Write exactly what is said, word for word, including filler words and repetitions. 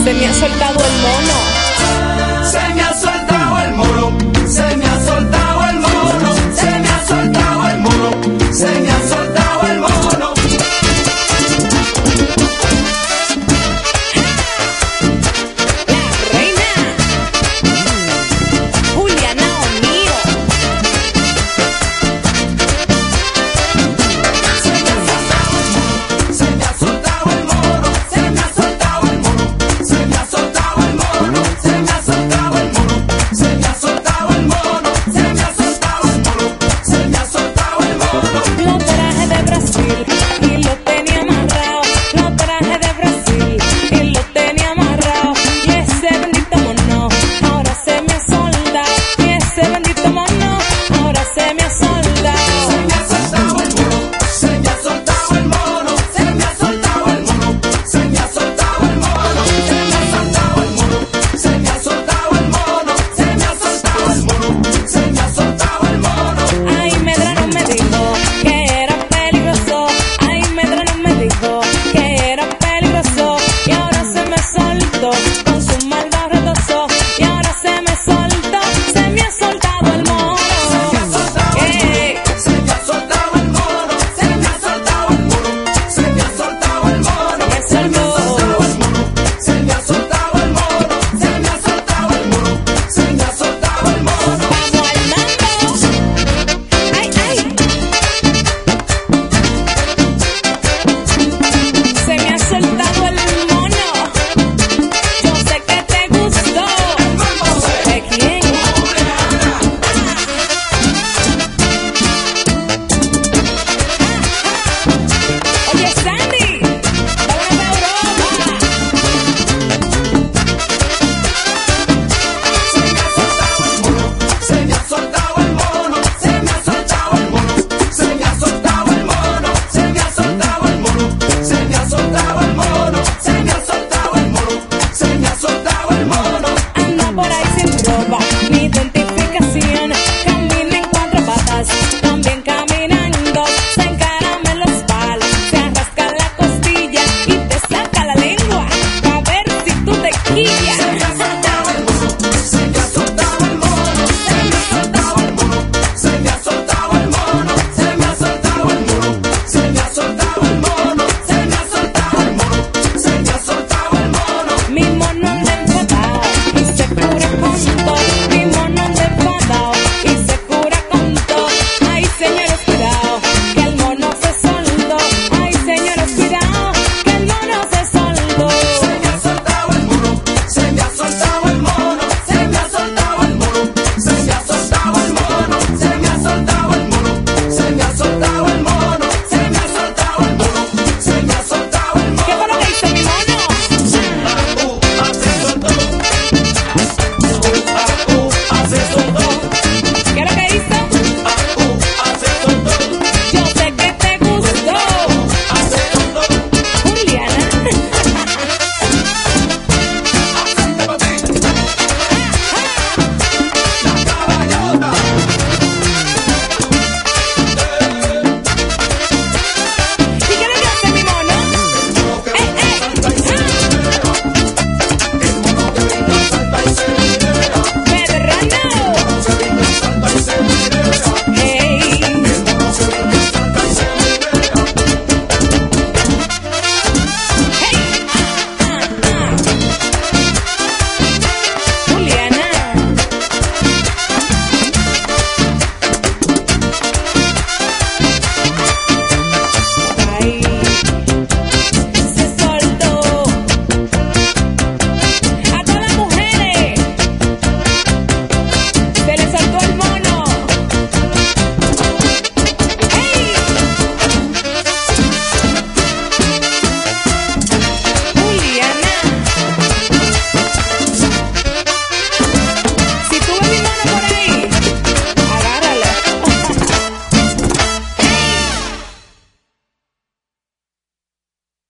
Se me ha soltado el mono. Se me ha soltado el mono. Se me ha soltado el mono. Se me ha soltado el mono. Se me ha soltado el mono. La reina Juliana O'Neill. Se me ha soltado el mono. Se me ha soltado el mono. Se me ha soltado el mono. Se me ha soltado el mono. Se me ha soltado el mono. Se me ha soltado el mono. Se me ha soltado el mono. Lo traje de Brasil.